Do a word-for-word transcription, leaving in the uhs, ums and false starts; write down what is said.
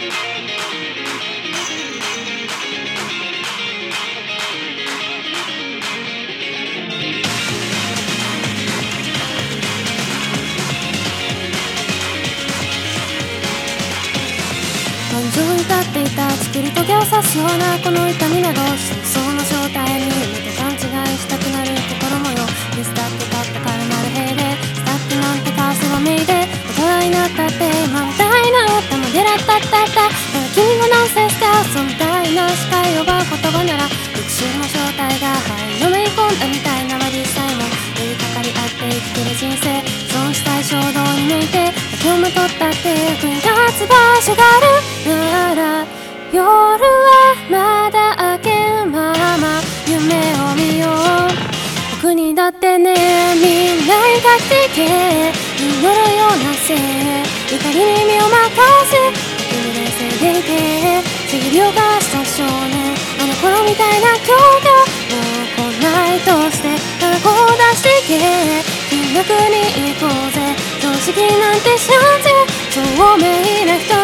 感情に立っていた作り棘を刺すようなこの痛みなど真相の正体に夢と勘違いしたくなる心模様ミスタッと立ったからなる兵でスタッフなんてかせばめいで大人になったって今みたいな歌も出らったったった君がナンセンスで遊びたいな視界を奪う言葉なら復讐の正体が肺のめり込んだみたいなバディさえも寄りかかり合って生きてる人生損したい衝動に抜いて竹をまとったって役に立つ場所があるなら夜はまだ明けるまま夢を見よう僕にだってね未来が来て祈るようなせい怒りに身を任せ僕に冷静でいて正義を犯した少年あの頃みたいな今日がもう来ないとしてただこう出していけ金額に行こうぜ常識なんて知らんぜ透明な人